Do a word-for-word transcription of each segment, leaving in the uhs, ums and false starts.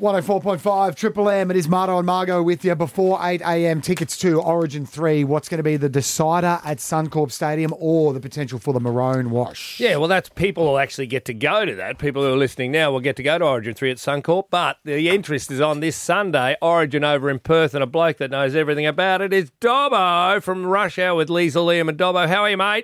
one oh four point five Triple M. It is Marto and Margo with you before eight a.m. Tickets to Origin three. What's going to be the decider at Suncorp Stadium or the potential for the Maroon Wash? Yeah, well, that's people will actually get to go to that. People who are listening now will get to go to Origin three at Suncorp. But the interest is on this Sunday, Origin over in Perth, and a bloke that knows everything about it is Dobbo from Rush Hour with Liesl, Liam and Dobbo. How are you, mate?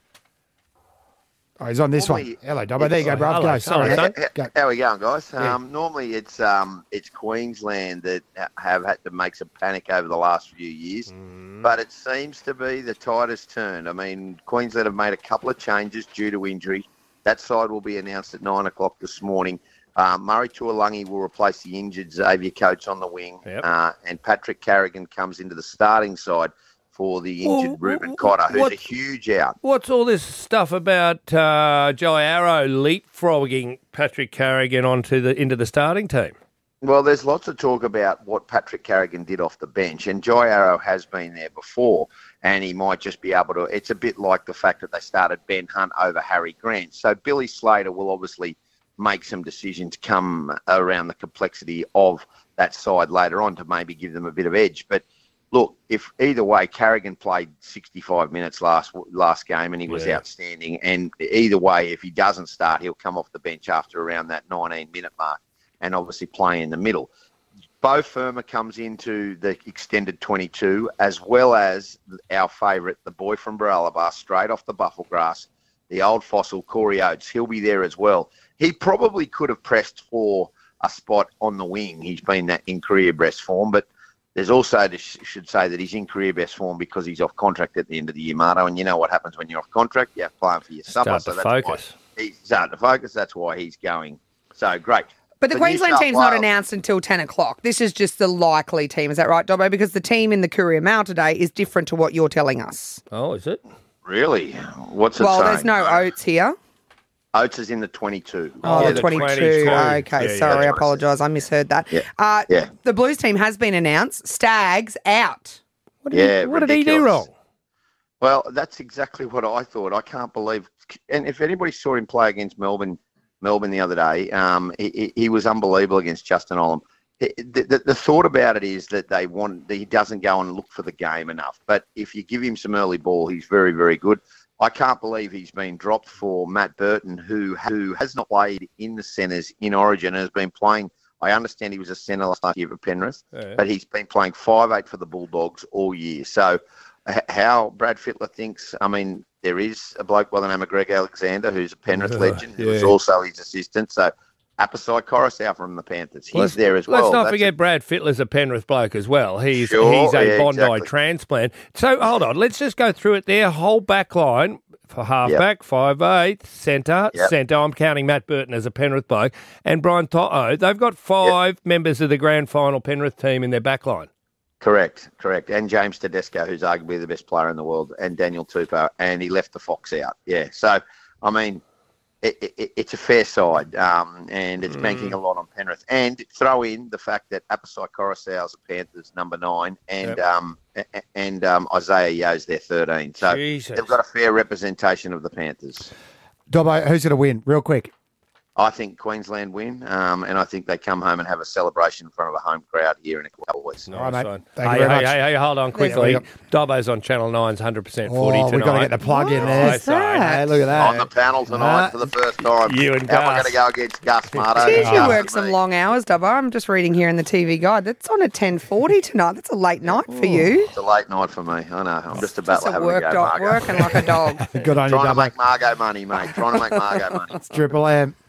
Oh, he's on this Normally, one. Hello, Dobbo. There you go, bro. Hello, Go. Sorry. hello, How, Go. how are we going, guys? Yeah. Um, normally, it's um, it's Queensland that ha- have had to make some panic over the last few years, Mm. but it seems to be the tide has turned. I mean, Queensland have made a couple of changes due to injury. That side will be announced at nine o'clock this morning. Uh, Murray Tuolungi will replace the injured Xavier Coates on the wing, Yep. uh, and Patrick Carrigan comes into the starting side for the injured Well, Ruben what- Cotter, who's what- a huge out. What's all this stuff about uh, Joey Arrow leapfrogging Patrick Carrigan onto the into the starting team? Well, there's lots of talk about what Patrick Carrigan did off the bench, and Joy Arrow has been there before, and he might just be able to. It's a bit like the fact that they started Ben Hunt over Harry Grant. So Billy Slater will obviously make some decisions come around the complexity of that side later on to maybe give them a bit of edge. But look, if either way, Carrigan played sixty-five minutes last last game and he was Yeah. outstanding. And either way, if he doesn't start, he'll come off the bench after around that nineteen-minute mark and obviously play in the middle. Bo Firma comes into the extended twenty-two, as well as our favourite, the boy from Barralaba, straight off the buffel grass, the old fossil, Corey Oates. He'll be there as well. He probably could have pressed for a spot on the wing. He's been that in career best form, but there's also, I should say, that he's in career best form because he's off contract at the end of the year, Marto. And you know what happens when you're off contract? You're playing for your supper. Start so to that's focus. why he's starting to focus. That's why he's going. So, great. But the For New Queensland South team's not Wales- announced until ten o'clock. This is just the likely team. Is that right, Dobbo? Because the team in the Courier Mail today is different to what you're telling us. Oh, is it? Really? What's it Well, saying? there's no Oates here. Oates is in the twenty-two. Oh, Yeah, the the twenty-two. twenty-two. Okay, Yeah, sorry, I yeah. apologise. I misheard that. Yeah. Uh, Yeah. The Blues team has been announced. Stags out. What did, Yeah, he, what did he do ridiculous. wrong? Well, that's exactly what I thought. I can't believe. And if anybody saw him play against Melbourne, Melbourne the other day, um, he, he- he was unbelievable against Justin Olam. The, the, the thought about it is that they want he doesn't go and look for the game enough. But if you give him some early ball, he's very, very good. I can't believe he's been dropped for Matt Burton, who who has not played in the centres in Origin and has been playing. I understand he was a centre last year for Penrith, Yeah. but he's been playing five eight for the Bulldogs all year. So h- how Brad Fittler thinks, I mean, there is a bloke by the name of Greg Alexander, who's a Penrith Yeah, legend, who is yeah. also his assistant. So Apasai Coruscant from the Panthers, he's Let's- there as well. Let's not That's forget Brad Fittler's a Penrith bloke as well. He's Sure, he's a yeah, Bondi exactly. transplant. So hold on, let's just go through it. Their whole back line for halfback, five eight, centre, Yep. centre. I'm counting Matt Burton as a Penrith bloke and Brian To'o. They've got five members of the grand final Penrith team in their back line. Correct, correct. And James Tedesco, who's arguably the best player in the world, and Daniel Tupou, and he left the Fox out. Yeah, so, I mean, it, it, it's a fair side, um, and it's banking a lot on Penrith. And throw in the fact that Apasai Coruscant's a Panthers number nine, and Yep. um, a- a- and um, Isaiah Yo's their thirteen. So Jesus. they've got a fair representation of the Panthers. Dobbo, who's going to win? Real quick. I think Queensland win, um, and I think they come home and have a celebration in front of a home crowd here in a couple of weeks. All right, mate. Fine. Thank hey, you very hey, much. hey, hey, hold on There quickly. we Dobbo's on Channel nine's one hundred percent footy Oh, tonight. we've got to get the plug in there. What's that? Hey, look at that. On the panel tonight Uh, for the first time. You and How am I Gus. going to go against Gus, Marto? Did you Gus work and some me. long hours, Dobbo? I'm just reading here in the T V guide. That's on at ten forty tonight. That's a late night for you. It's a late night for me. I know. I'm just about Just to a have work a go, dog, Margo. working like a dog. Good on you, Trying to Dobbo. make Margo money, mate. Trying to make Margo money. It's Triple M.